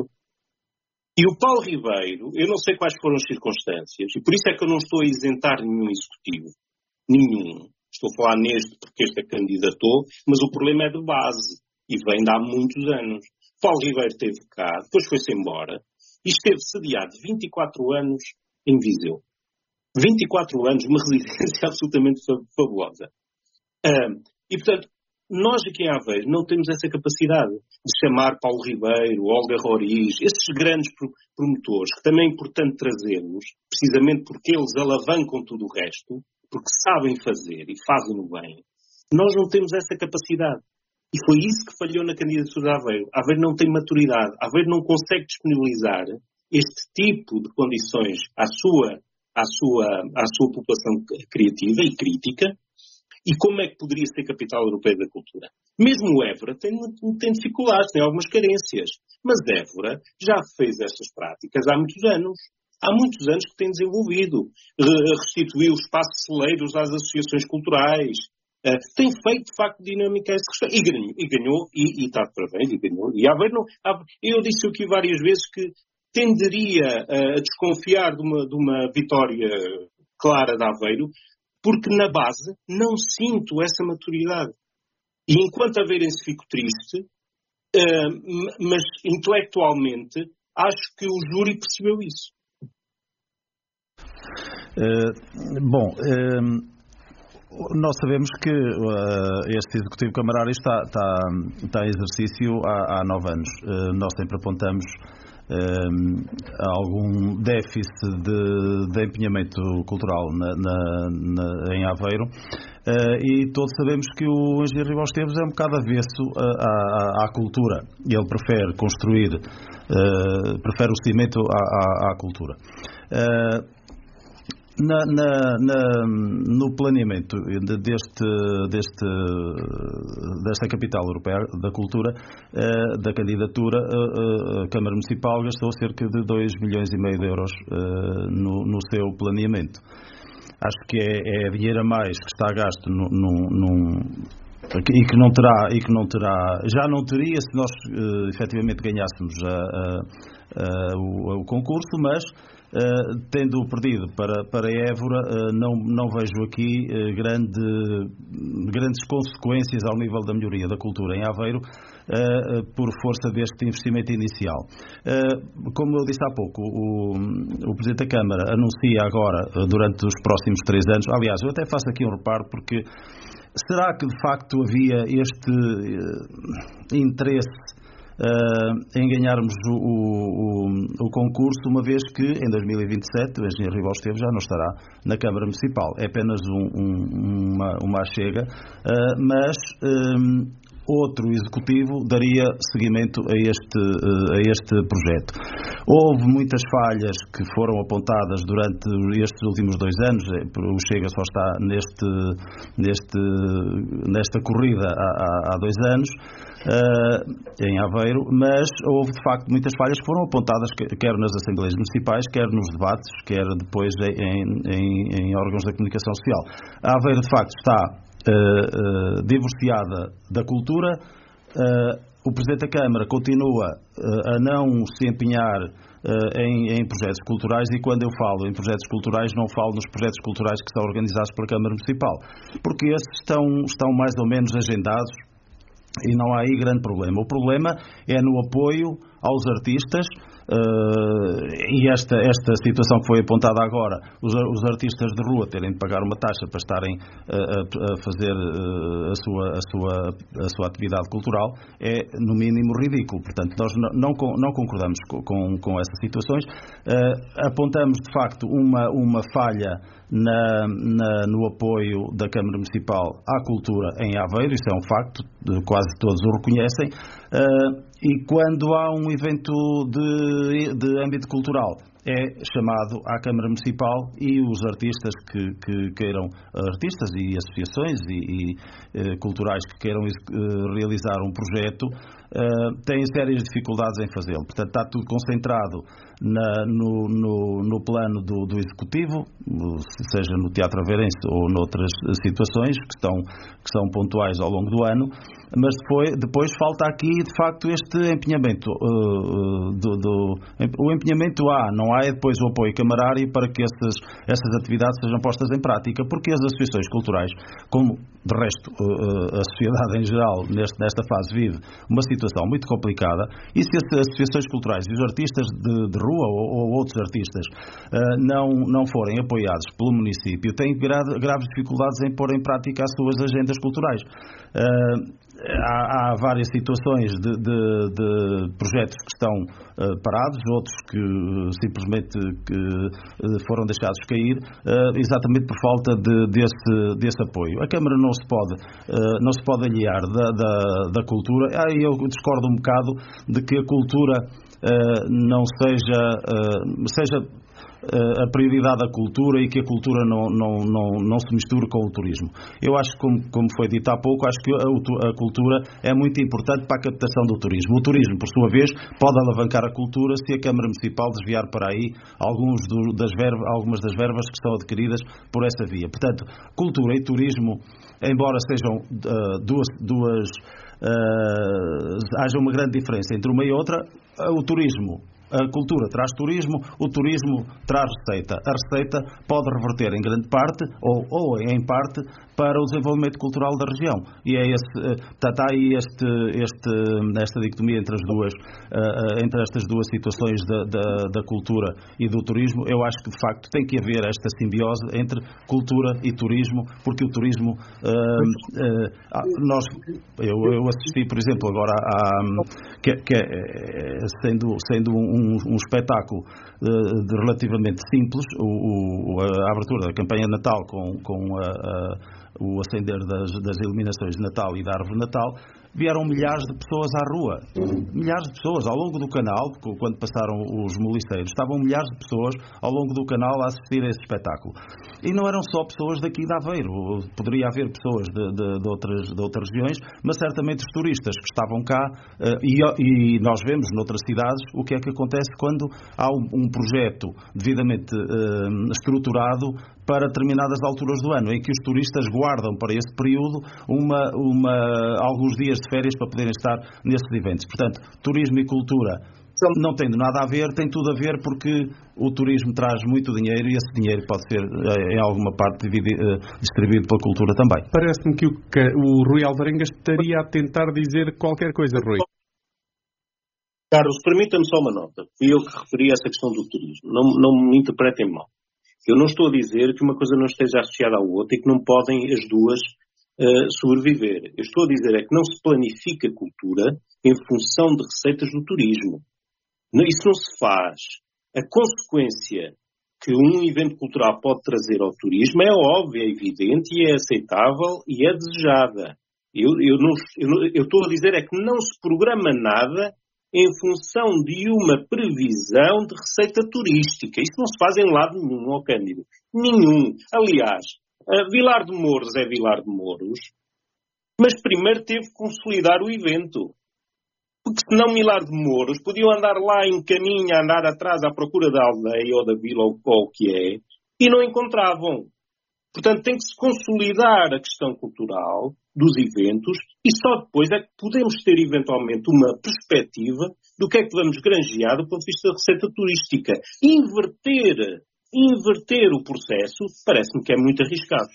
E o Paulo Ribeiro, eu não sei quais foram as circunstâncias, e por isso é que eu não estou a isentar nenhum executivo. Nenhum. Estou a falar neste porque este é candidatou, mas o problema é de base, e vem de há muitos anos. Paulo Ribeiro esteve cá, depois foi-se embora, e esteve sediado vinte e quatro anos em Viseu. vinte e quatro anos, uma residência absolutamente fabulosa. Uh, e, portanto, nós aqui em Aveiro não temos essa capacidade de chamar Paulo Ribeiro, Olga Roriz, esses grandes promotores, que também é importante trazê-los, precisamente porque eles alavancam tudo o resto, porque sabem fazer e fazem-no bem. Nós não temos essa capacidade. E foi isso que falhou na candidatura de Aveiro. Aveiro não tem maturidade. Aveiro não consegue disponibilizar este tipo de condições à sua, à sua, à sua população criativa e crítica, e como é que poderia ser capital europeia da cultura? Mesmo o Évora tem, tem dificuldades, tem algumas carências, mas Évora já fez estas práticas há muitos anos. Há muitos anos que tem desenvolvido, restituiu espaços celeiros às associações culturais, tem feito, de facto, dinâmica a esse respeito. E ganhou, e, ganhou, e, e está de parabéns, e ganhou. E Aveiro não, eu disse aqui várias vezes que tenderia a desconfiar de uma, de uma vitória clara de Aveiro, porque na base não sinto essa maturidade. E enquanto Aveirense fico triste, uh, mas intelectualmente acho que o júri percebeu isso. Uh, bom, uh, nós sabemos que uh, este Executivo Camarário está, está, está em exercício há, há nove anos. Uh, nós sempre apontamos Uh, algum déficit de, de empenhamento cultural na, na, na, em Aveiro, uh, e todos sabemos que o engenheiro Ribó Esteves é um bocado avesso à, à, à cultura. Ele prefere construir, uh, prefere o cimento à, à, à cultura. Uh, Na, na, na, no planeamento deste, deste, desta capital europeia da cultura, eh, da candidatura, eh, a Câmara Municipal gastou cerca de dois milhões e meio de euros eh, no, no seu planeamento. Acho que é, é dinheiro a mais que está gasto num, num, e que não terá, e que não terá, já não teria se nós eh, efetivamente ganhássemos a, a, a, o, o concurso, mas Uh, tendo perdido para, para Évora, uh, não, não vejo aqui uh, grande, grandes consequências ao nível da melhoria da cultura em Aveiro, uh, uh, por força deste investimento inicial. Uh, como eu disse há pouco, o, o Presidente da Câmara anuncia agora, uh, durante os próximos três anos, aliás, eu até faço aqui um reparo, porque será que de facto havia este uh, interesse Uh, em ganharmos o, o, o concurso, uma vez que em dois mil e vinte e sete o engenheiro Rival Esteves já não estará na Câmara Municipal. É apenas um, um, uma, uma achega, uh, mas um, outro executivo daria seguimento a este, uh, a este projeto. Houve muitas falhas que foram apontadas durante estes últimos dois anos. O Chega só está neste, neste, nesta corrida há, há dois anos. Uh, em Aveiro, mas houve de facto muitas falhas que foram apontadas quer nas Assembleias Municipais, quer nos debates, quer depois em, em, em órgãos da comunicação social. A Aveiro de facto está uh, uh, divorciada da cultura. Uh, o Presidente da Câmara continua uh, a não se empenhar uh, em, em projetos culturais, e quando eu falo em projetos culturais não falo nos projetos culturais que são organizados pela Câmara Municipal, porque esses estão, estão mais ou menos agendados e não há aí grande problema. O problema é no apoio aos artistas, uh, e esta, esta situação que foi apontada agora, os, os artistas de rua terem de pagar uma taxa para estarem uh, a, a fazer uh, a, sua, a, sua, a sua atividade cultural, é no mínimo ridículo. Portanto, nós não, não, não concordamos com, com, com essas situações. Uh, apontamos de facto uma, uma falha Na, na, no apoio da Câmara Municipal à cultura em Aveiro, isso é um facto, quase todos o reconhecem, uh, e quando há um evento de, de âmbito cultural, é chamado à Câmara Municipal, e os artistas que, que queiram, artistas e associações e, e eh, culturais que queiram eh, realizar um projeto, eh, têm sérias dificuldades em fazê-lo. Portanto, está tudo concentrado na, no, no, no plano do, do Executivo, seja no Teatro Aveirense ou noutras situações que, estão, que são pontuais ao longo do ano, mas depois, depois falta aqui, de facto, este empenhamento. Uh, do, do, o empenhamento há, não há é depois o apoio camarário para que essas, essas atividades sejam postas em prática, porque as associações culturais, como de resto uh, a sociedade em geral neste, nesta fase vive uma situação muito complicada, e se as associações culturais e os artistas de, de rua ou, ou outros artistas uh, não, não forem apoiados pelo município, têm gra, graves dificuldades em pôr em prática as suas agendas culturais. Uh, Há, há várias situações de, de, de projetos que estão uh, parados, outros que uh, simplesmente que, uh, foram deixados cair, uh, exatamente por falta de, desse, desse apoio. A Câmara não se pode, uh, não se pode aliar da, da, da cultura. Ah, eu discordo um bocado de que a cultura uh, não seja, uh, seja a prioridade da cultura e que a cultura não, não, não, não se misture com o turismo. Eu acho que, como, como foi dito há pouco, acho que a, a cultura é muito importante para a captação do turismo. O turismo, por sua vez, pode alavancar a cultura se a Câmara Municipal desviar para aí alguns do, das verbas, algumas das verbas que são adquiridas por essa via. Portanto, cultura e turismo, embora sejam uh, duas... duas uh, haja uma grande diferença entre uma e outra, uh, o turismo... A cultura traz turismo, o turismo traz receita. A receita pode reverter em grande parte, ou, ou em parte, para o desenvolvimento cultural da região. E é esse, está, está aí este, este, esta dicotomia entre, as duas, entre estas duas situações da, da, da cultura e do turismo. Eu acho que, de facto, tem que haver esta simbiose entre cultura e turismo, porque o turismo... Uh, uh, nós, eu, eu assisti, por exemplo, agora a... Que, que é, sendo, sendo um Um, um espetáculo uh, de relativamente simples, o, o, a abertura da campanha de Natal com, com a, a, o acender das, das iluminações de Natal e da árvore de Natal, vieram milhares de pessoas à rua. Milhares de pessoas ao longo do canal, quando passaram os moliceiros, estavam milhares de pessoas ao longo do canal a assistir a esse espetáculo. E não eram só pessoas daqui de Aveiro, poderia haver pessoas de, de, de, outras, de outras regiões, mas certamente os turistas que estavam cá, e, e nós vemos noutras cidades o que é que acontece quando há um, um projeto devidamente uh, estruturado para determinadas alturas do ano, em que os turistas guardam para esse período uma, uma, alguns dias de férias para poderem estar nesses eventos. Portanto, turismo e cultura não tem nada a ver, tem tudo a ver porque o turismo traz muito dinheiro e esse dinheiro pode ser, em alguma parte, distribuído pela cultura também. Parece-me que o, que o Rui Alvarenga estaria a tentar dizer qualquer coisa, Rui. Carlos, permita-me só uma nota. Fui eu que referi a essa questão do turismo. Não, não me interpretem mal. Eu não estou a dizer que uma coisa não esteja associada à outra e que não podem as duas uh, sobreviver. Eu estou a dizer é que não se planifica cultura em função de receitas do turismo. Isso não se faz. A consequência que um evento cultural pode trazer ao turismo é óbvia, é evidente e é aceitável e é desejada. Eu, eu, não, eu, não, eu estou a dizer é que não se programa nada em função de uma previsão de receita turística. Isso não se faz em lado nenhum, ó Cândido. Nenhum. Aliás, Vilar de Mouros é Vilar de Mouros, mas primeiro teve que consolidar o evento. Porque senão Vilar de Mouros podiam andar lá em caminho, andar atrás à procura da aldeia ou da vila ou, ou o que é, e não encontravam. Portanto, tem que se consolidar a questão cultural dos eventos e só depois é que podemos ter eventualmente uma perspectiva do que é que vamos granjear do ponto de vista da receita turística. Inverter, inverter o processo parece-me que é muito arriscado.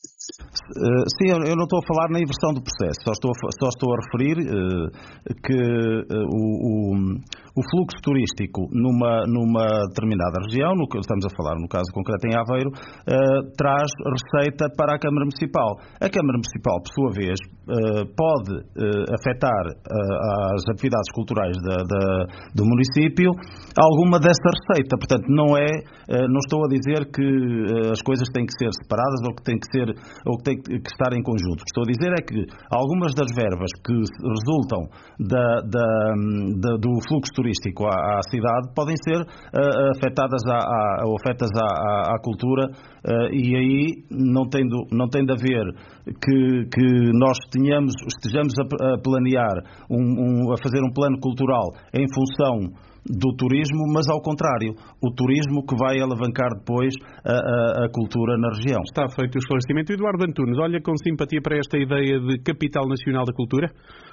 Uh, sim, eu não estou a falar na inversão do processo, só estou a, só estou a referir uh, que uh, o, o, o fluxo turístico numa, numa determinada região, no que estamos a falar no caso concreto em Aveiro, uh, traz receita para a Câmara Municipal. A Câmara Municipal, por sua vez, uh, pode uh, afetar uh, as atividades culturais da, da, do município alguma dessa receita. Portanto, não é, uh, não estou a dizer que uh, as coisas têm que ser separadas ou que têm que ser ou que tem que estar em conjunto. O que estou a dizer é que algumas das verbas que resultam da, da, da, do fluxo turístico à, à cidade podem ser uh, afetadas à, à, ou afetas à, à, à cultura uh, e aí não tem, do, não tem de haver que, que nós tenhamos, estejamos a, a planear, um, um, a fazer um plano cultural em função do turismo, mas ao contrário, o turismo que vai alavancar depois a, a, a cultura na região. Está feito o esclarecimento. Eduardo Antunes, olha com simpatia para esta ideia de capital nacional da cultura?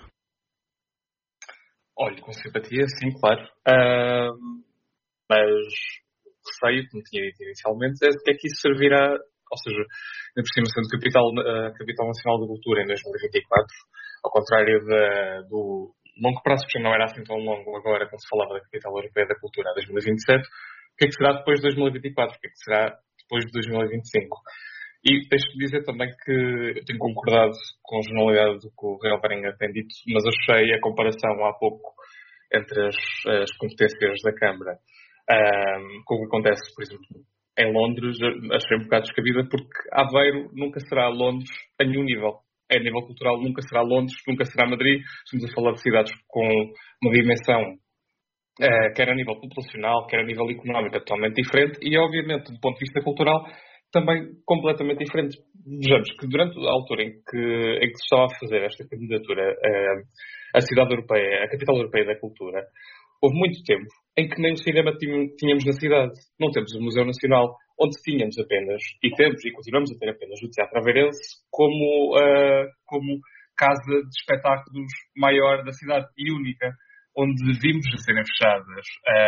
Olha, com simpatia, sim, claro. Uh, mas o receio, como tinha dito inicialmente, é de que é que isso servirá, ou seja, na aproximação do capital, uh, capital nacional da cultura em dois mil e vinte e quatro, ao contrário de, do longo prazo, que já não era assim tão longo agora, quando se falava da Capital Europeia da Cultura a dois mil e vinte e sete, o que é que será depois de dois mil e vinte e quatro? O que é que será depois de dois mil e vinte e cinco? E deixo-me dizer também que eu tenho concordado com a generalidade do que o Rui Alvarenga tem dito, mas achei a comparação há pouco entre as, as competências da Câmara um, com o que acontece, por exemplo, em Londres, achei um bocado descabida, porque Aveiro nunca será Londres a nenhum nível. A nível cultural nunca será Londres, nunca será Madrid. Estamos a falar de cidades com uma dimensão, uh, quer a nível populacional, quer a nível económico, totalmente diferente e, obviamente, do ponto de vista cultural, também completamente diferente. Vejamos que durante a altura em que, em que se estava a fazer esta candidatura uh, à cidade europeia, a capital europeia da cultura, houve muito tempo em que nem o cinema tínhamos na cidade. Não temos o Museu Nacional, onde tínhamos apenas, e temos e continuamos a ter apenas o Teatro Aveirense como, uh, como casa de espetáculos maior da cidade e única, onde vimos a serem fechadas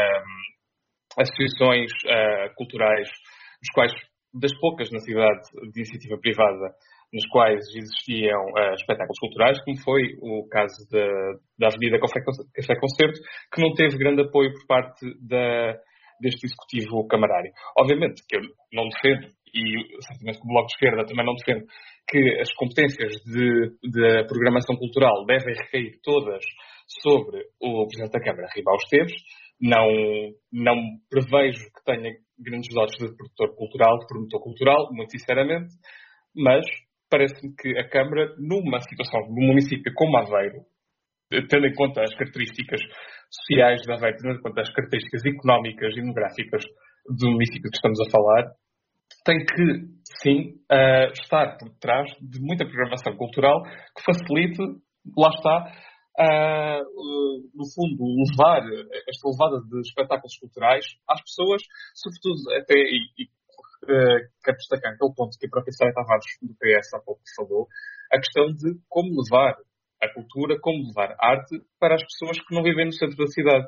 uh, associações uh, culturais, dos quais, das poucas na cidade de iniciativa privada, nos quais existiam uh, espetáculos culturais, como foi o caso da, da Avenida Café, Café Concerto, que não teve grande apoio por parte da deste executivo camarário. Obviamente que eu não defendo, e certamente que o Bloco de Esquerda também não defende, que as competências de, de programação cultural devem recair todas sobre o Presidente da Câmara, Ribal Esteves. Não, não prevejo que tenha grandes dotes de produtor cultural, de promotor cultural, muito sinceramente, mas parece-me que a Câmara, numa situação, num município como Aveiro, tendo em conta as características sociais de Aveiro, tendo em conta as características económicas e demográficas do município que estamos a falar, tem que, sim, uh, estar por trás de muita programação cultural que facilite, lá está, uh, uh, no fundo, levar esta levada de espetáculos culturais às pessoas, sobretudo até, e, e uh, quero destacar aquele ponto que a própria Sara Tavares do P S há pouco falou, a questão de como levar a cultura, como levar arte para as pessoas que não vivem no centro da cidade.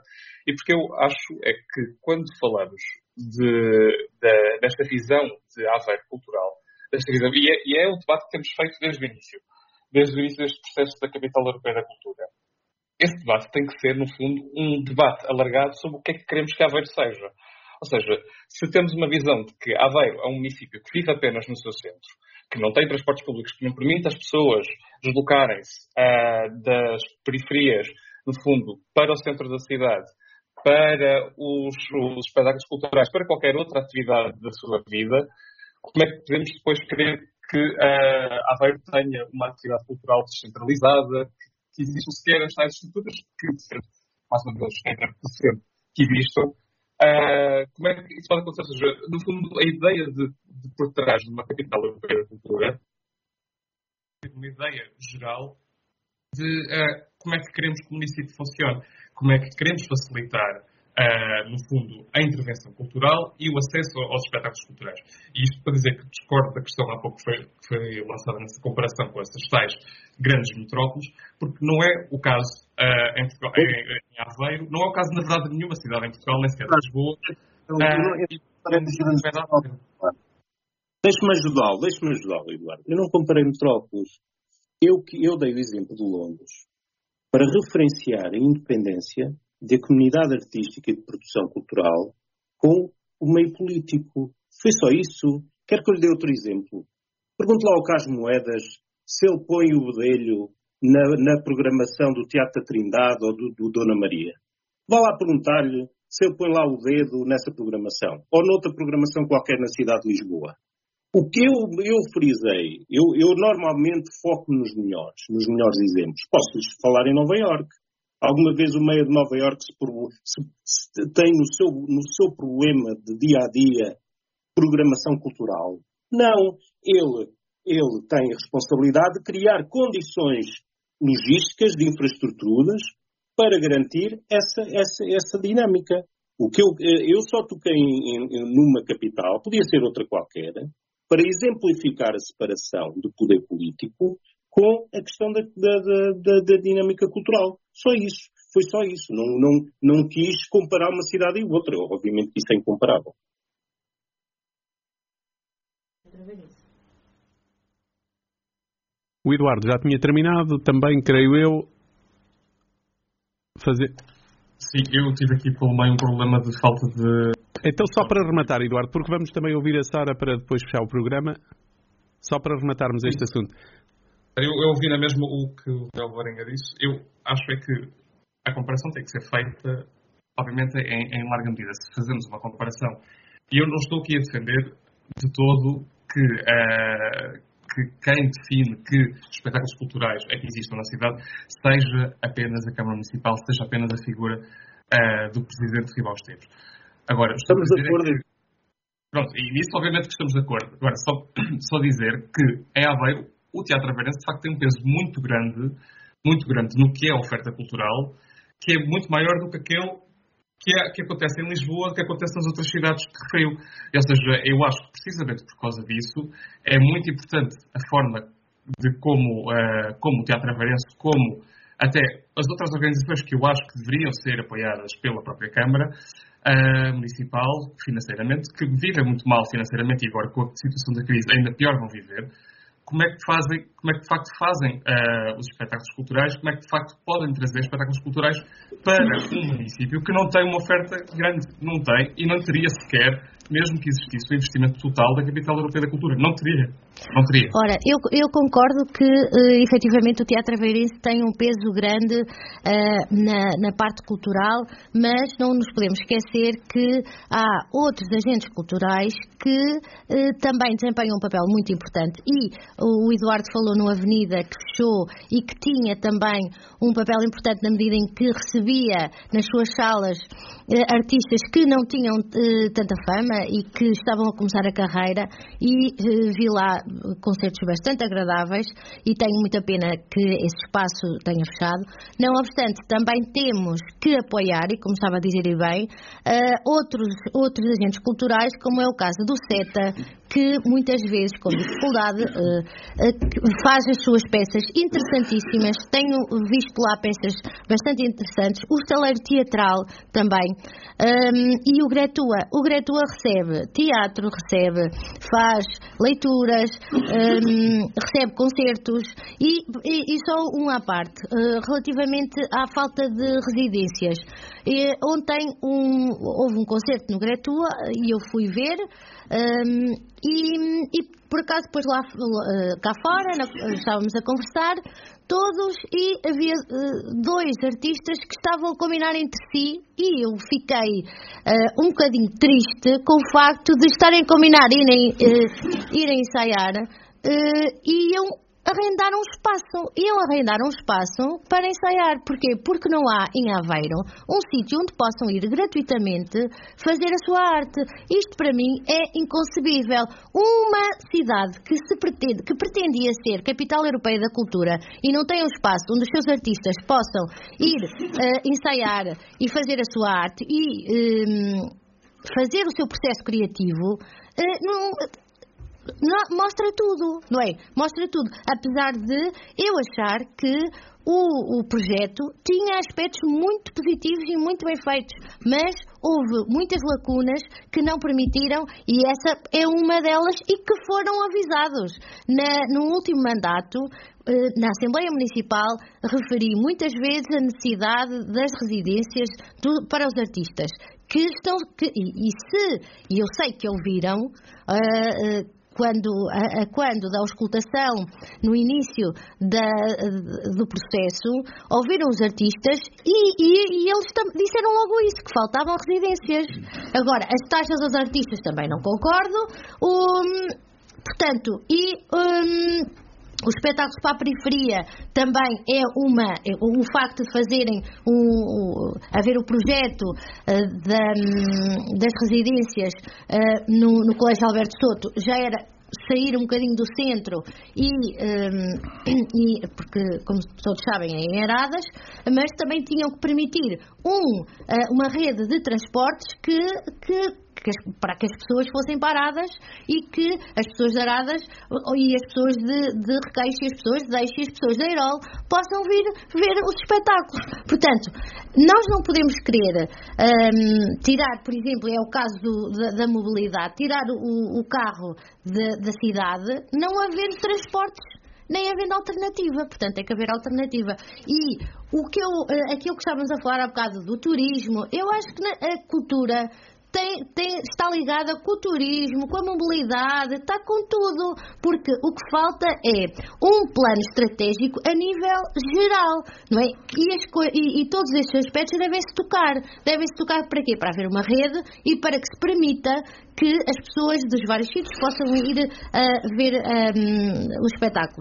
E porque eu acho é que quando falamos de, de, desta visão de Aveiro cultural, desta visão, e, é, e é um debate que temos feito desde o início, desde o início deste processo da Capital Europeia da Cultura. Esse debate tem que ser, no fundo, um debate alargado sobre o que é que queremos que Aveiro seja. Ou seja, se temos uma visão de que Aveiro é um município que vive apenas no seu centro, que não tem transportes públicos, que não permite às pessoas deslocarem-se uh, das periferias, no fundo, para o centro da cidade, para os, os espetáculos culturais, para qualquer outra atividade da sua vida, como é que podemos depois querer que uh, Aveiro tenha uma atividade cultural descentralizada, que existam sequer as tais estruturas que, mais ou menos, é que existam? Uh, como é que isso pode acontecer? Ou seja, no fundo, a ideia de, de por trás de uma capital europeia da cultura é uma ideia geral de uh, como é que queremos que o município funcione, como é que queremos facilitar, uh, no fundo, a intervenção cultural e o acesso aos espetáculos culturais. E isto para dizer que discordo da questão há pouco que foi, que foi lançada nessa comparação com essas tais grandes metrópoles, porque não é o caso uh, em, Portugal, em, em Aveiro, não é o caso, na verdade, de nenhuma cidade em Portugal, nem sequer de Lisboa. Deixe-me ajudá-lo, deixe-me ajudá-lo, Eduardo. Eu não comparei metrópoles. Eu, eu dei o exemplo de Londres para referenciar a independência da comunidade artística e de produção cultural com o meio político. Foi só isso. Quero que eu lhe dê outro exemplo. Pergunte lá ao Carlos Moedas se ele põe o bedelho na, na programação do Teatro da Trindade ou do, do Dona Maria. Vá lá perguntar-lhe se ele põe lá o dedo nessa programação ou noutra programação qualquer na cidade de Lisboa. O que eu, eu frisei, eu, eu normalmente foco nos melhores, nos melhores exemplos. Posso-lhes falar em Nova Iorque. Alguma vez o meio de Nova Iorque se, se, se tem no seu, no seu problema de dia-a-dia programação cultural? Não. Ele, ele tem a responsabilidade de criar condições logísticas, de infraestruturas, para garantir essa, essa, essa dinâmica. O que eu, eu só toquei em, em, numa capital, podia ser outra qualquer, para exemplificar a separação do poder político com a questão da, da, da, da dinâmica cultural. Só isso. Foi só isso. Não, não, não quis comparar uma cidade e outra. Obviamente que isso é incomparável. O Eduardo já tinha terminado, também, creio eu, fazer... Sim, eu tive aqui pelo meio um problema de falta de... Então, só para rematar, Eduardo, porque vamos também ouvir a Sara para depois fechar o programa, só para rematarmos este assunto. Eu, eu ouvi na mesma o que o Del Varenga disse. Eu acho é que a comparação tem que ser feita, obviamente, em, em larga medida. Se fazemos uma comparação, e eu não estou aqui a defender de todo que, uh, que quem define que espetáculos culturais é que existam na cidade seja apenas a Câmara Municipal, seja apenas a figura uh, do Presidente Ribal Esteves. Agora, estamos de acordo. É que, pronto, e nisso obviamente que estamos de acordo. Agora, só, só dizer que em Aveiro o Teatro Aveirense de facto tem um peso muito grande, muito grande no que é a oferta cultural, que é muito maior do que aquele que, é, que acontece em Lisboa, que acontece nas outras cidades que referiu. Ou seja, eu acho que precisamente por causa disso é muito importante a forma de como, uh, como o Teatro Aveirense, como até as outras organizações que eu acho que deveriam ser apoiadas pela própria Câmara uh, Municipal, financeiramente, que vivem muito mal financeiramente e agora com a situação da crise ainda pior vão viver. Como é que fazem, como é que de facto fazem uh, os espetáculos culturais, como é que de facto podem trazer espetáculos culturais para um município que não tem uma oferta grande, não tem e não teria sequer, mesmo que existisse o investimento total da Capital Europeia da Cultura. Não teria. Não teria. Ora, eu, eu concordo que uh, efetivamente o Teatro Aveirense tem um peso grande uh, na, na parte cultural, mas não nos podemos esquecer que há outros agentes culturais que uh, também desempenham um papel muito importante. E o Eduardo falou no Avenida, que fechou e que tinha também um papel importante na medida em que recebia nas suas salas uh, artistas que não tinham uh, tanta fama e que estavam a começar a carreira, e uh, vi lá concertos bastante agradáveis e tenho muita pena que esse espaço tenha fechado. Não obstante, também temos que apoiar, e como estava a dizer bem, uh, outros, outros agentes culturais, como é o caso do SETA, que muitas vezes, com dificuldade, uh, uh, faz as suas peças interessantíssimas. Tenho visto lá peças bastante interessantes. O estaleiro teatral também. Um, e o Gretua. O Gretua recebe teatro, recebe, faz leituras, um, recebe concertos e, e, e só uma à parte. Uh, relativamente à falta de residências. E, ontem um, houve um concerto no Gretua e eu fui ver. Um, e, e por acaso depois lá cá fora na, estávamos a conversar todos e havia uh, dois artistas que estavam a combinar entre si e eu fiquei uh, um bocadinho triste com o facto de estarem a combinar irem, uh, irem ensaiar uh, e iam arrendar um espaço, iam arrendar um espaço para ensaiar. Porquê? Porque não há em Aveiro um sítio onde possam ir gratuitamente fazer a sua arte. Isto para mim é inconcebível. Uma cidade que se pretende, que pretendia ser capital europeia da cultura e não tem um espaço onde os seus artistas possam ir uh, ensaiar e fazer a sua arte e um, fazer o seu processo criativo, uh, não... Não, mostra tudo, não é? Mostra tudo. Apesar de eu achar que o, o projeto tinha aspectos muito positivos e muito bem feitos, mas houve muitas lacunas que não permitiram e essa é uma delas e que foram avisados. Na, no último mandato, na Assembleia Municipal, referi muitas vezes a necessidade das residências do, para os artistas. Que estão, que, e, e se, e eu sei que ouviram... Uh, uh, Quando, a, a, quando da auscultação, no início da, do processo, ouviram os artistas e, e, e eles tam, disseram logo isso, que faltavam residências. Agora, as taxas aos artistas também não concordo. Um, portanto, e... Um, os espetáculos para a periferia também é uma, é, o facto de fazerem um, haver o projeto uh, da, das residências uh, no, no Colégio Alberto Soto já era sair um bocadinho do centro e, um, e porque como todos sabem é em Aradas, mas também tinham que permitir um, uh, uma rede de transportes que, que Que as, para que as pessoas fossem paradas e que as pessoas de Aradas e as pessoas de, de Requeixo e as pessoas de Deixo e as pessoas de Eirol possam vir ver os espetáculos. Portanto, nós não podemos querer um, tirar, por exemplo, é o caso do, da, da mobilidade, tirar o, o carro de, da cidade, não havendo transportes nem havendo alternativa, portanto tem que haver alternativa. E o que eu, aquilo que estávamos a falar há bocado do turismo, eu acho que a cultura Tem, tem, está ligada com o turismo, com a mobilidade, está com tudo, porque o que falta é um plano estratégico a nível geral, não é? E, as, e, e todos estes aspectos devem-se tocar. Devem-se tocar para quê? Para haver uma rede e para que se permita que as pessoas dos vários sítios possam ir a ver um, os espetáculos.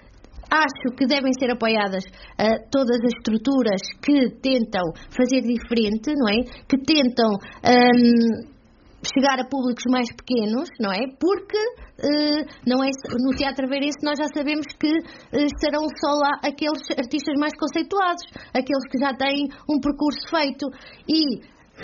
Acho que devem ser apoiadas uh, todas as estruturas que tentam fazer diferente, não é? Que tentam um, chegar a públicos mais pequenos, não é? Porque uh, não é, no Teatro Aveirense nós já sabemos que uh, estarão só lá aqueles artistas mais conceituados, aqueles que já têm um percurso feito e...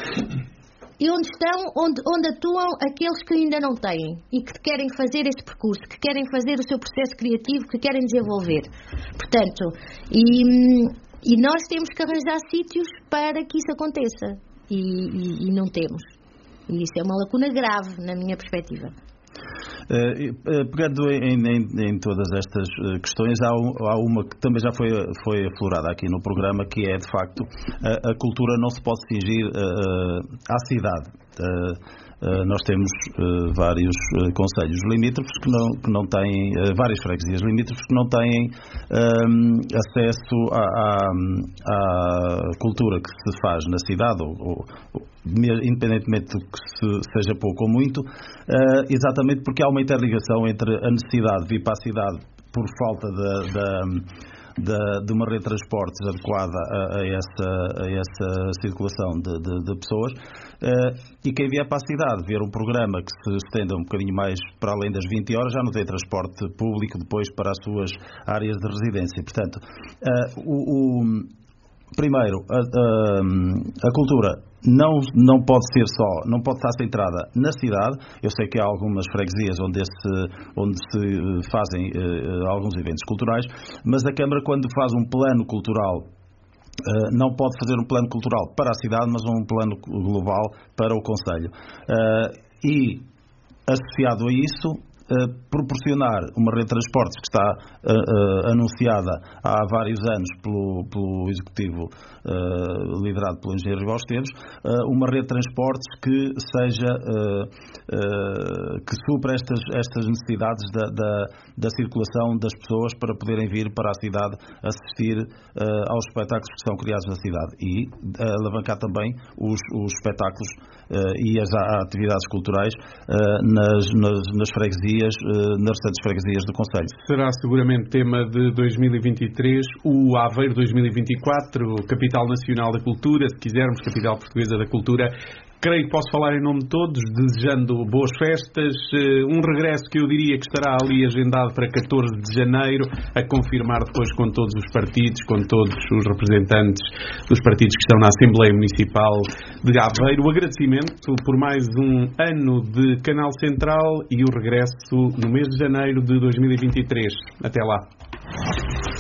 E onde estão, onde, onde atuam aqueles que ainda não têm e que querem fazer este percurso, que querem fazer o seu processo criativo, que querem desenvolver. Portanto, e, e nós temos que arranjar sítios para que isso aconteça. E, e, e não temos. E isso é uma lacuna grave, na minha perspectiva. Uh, pegando em, em, em todas estas questões, há, um, há uma que também já foi, foi aflorada aqui no programa, que é, de facto, a, a cultura não se pode fingir uh, à cidade. Uh, Uh, nós temos uh, vários uh, concelhos limítrofes que não, que não têm, uh, várias freguesias limítrofes que não têm um, acesso à, à, à cultura que se faz na cidade, ou, ou, independentemente do que se, seja pouco ou muito, uh, exatamente porque há uma interligação entre a necessidade de vir para a cidade por falta de, de De, de uma rede de transportes adequada a, a, essa, a essa circulação de, de, de pessoas uh, e quem vier para a cidade ver um programa que se estenda um bocadinho mais para além das vinte horas já não tem transporte público depois para as suas áreas de residência. Portanto, uh, o, o, primeiro, a, a, a cultura não, não pode ser só, não pode estar centrada na cidade. Eu sei que há algumas freguesias onde, esse, onde se fazem uh, alguns eventos culturais, mas a Câmara, quando faz um plano cultural, Uh, não pode fazer um plano cultural para a cidade, mas um plano global para o concelho. Uh, e, associado a isso, uh, proporcionar uma rede de transportes que está uh, uh, anunciada há vários anos pelo, pelo Executivo uh, liderado pelo engenheiro Ribó Esteves, uh, uma rede de transportes que seja uh, uh, que supra estas, estas necessidades da, da, da circulação das pessoas para poderem vir para a cidade assistir uh, aos espetáculos que são criados na cidade e uh, alavancar também os, os espetáculos uh, e as atividades culturais uh, nas, nas, nas freguesias, uh, nas restantes freguesias do concelho. Será seguramente tema de dois mil e vinte e três, o Aveiro dois mil e vinte e quatro, Capital Nacional da Cultura, se quisermos, Capital Portuguesa da Cultura. Creio que posso falar em nome de todos, desejando boas festas, um regresso que eu diria que estará ali agendado para catorze de janeiro, a confirmar depois com todos os partidos, com todos os representantes dos partidos que estão na Assembleia Municipal de Aveiro. O agradecimento por mais um ano de Canal Central e o regresso no mês de janeiro de dois mil e vinte e três. Até lá.